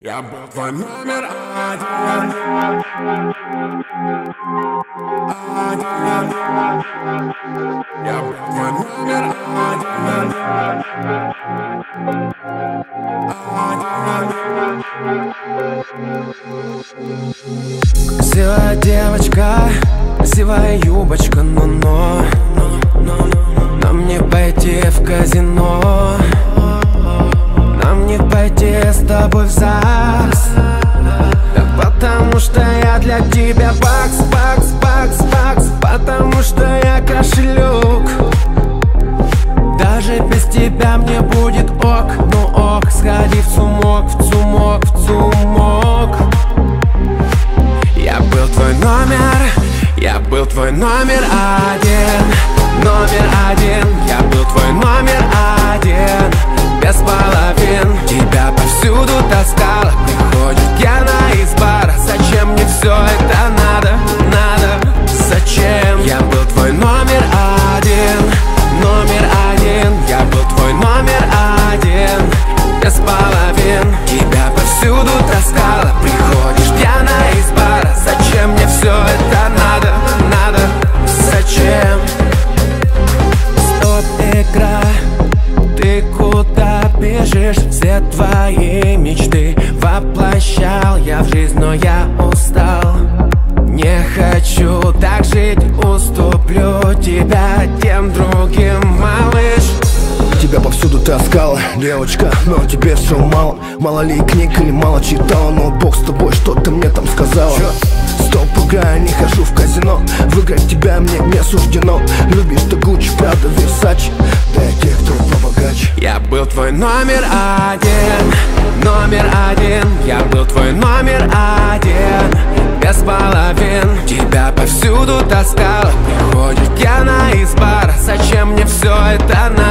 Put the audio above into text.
Я был твой номер один. Я был твой номер один. Красивая девочка, красивая юбочка, но нам не пойти в казино. Нам не пойти с тобой в ЗАГС. Да потому что я для тебя бакс. Потому что я кошелек. Даже без тебя мне будет ок. Ну ок, сходи в цумок. Я был твой номер один. Я был твой номер один. Без половин тебя повсюду таскала. Приходит Гена из бара. Зачем мне все это надо? Зачем? Я был твой номер один. Я был твой номер один. Без половин тебя повсюду таскала. Приходишь пьяна из бара. Зачем мне все это надо? Зачем? Стоп, игра. Ты куда бежишь? Все твои мечты воплощал я в жизнь, но я устал. Не хочу так жить, уступлю тебя тем другим, малыш. Тебя повсюду таскала, девочка, но тебе все мало. Мало ли книг или мало читала, но бог с тобой, что ты мне там сказала. Стоп, играю, не хожу в казино. Выиграть тебя мне не суждено. Любишь ты Гуччи, Прада, Версачи. Для тех, кто побогаче. Я был твой номер один. Я был твой номер один. Без половин тебя повсюду таскала. Приходит Гена из бара. Зачем мне все это надо?